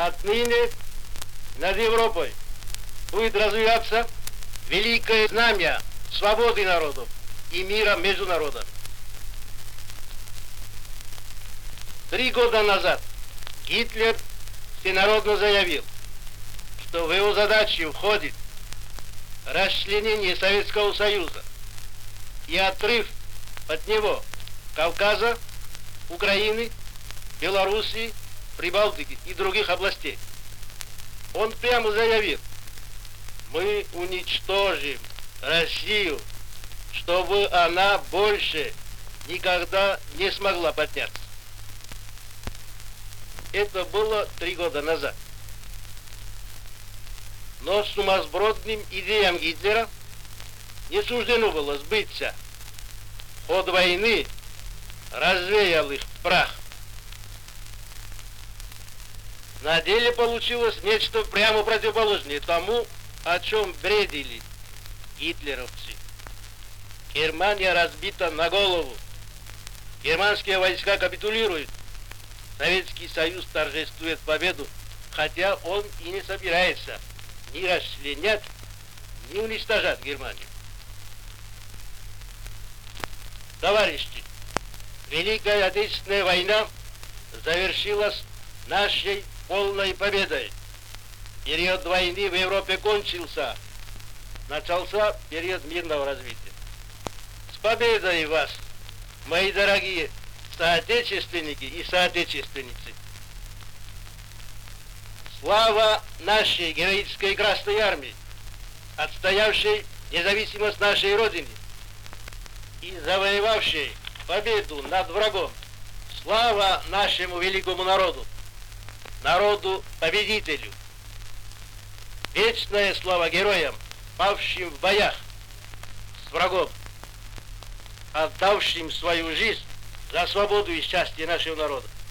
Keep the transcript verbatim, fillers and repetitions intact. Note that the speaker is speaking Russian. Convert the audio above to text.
Отныне над Европой будет развиваться великое знамя свободы народов и мира между народами. Три года назад Гитлер всенародно заявил, что в его задачи входит расчленение Советского Союза и отрыв от него Кавказа, Украины, Белоруссии, Прибалтики и других областей. Он прямо заявил: мы уничтожим Россию, чтобы она больше никогда не смогла подняться. Это было три года назад. Но сумасбродным идеям Гитлера не суждено было сбыться. Ход войны развеял их в прах. На деле получилось нечто прямо противоположное тому, о чем бредили гитлеровцы. Германия разбита на голову. Германские войска капитулируют. Советский Союз торжествует победу, хотя он и не собирается ни расчленять, ни уничтожать Германию. Товарищи, Великая Отечественная война завершилась нашей полной победой. Период войны в Европе кончился. Начался период мирного развития. С победой вас, мои дорогие соотечественники и соотечественницы! Слава нашей героической Красной Армии, отстоявшей независимость нашей Родины и завоевавшей победу над врагом! Слава нашему великому народу, народу-победителю! Вечная слава героям, павшим в боях с врагом, отдавшим свою жизнь за свободу и счастье нашего народа!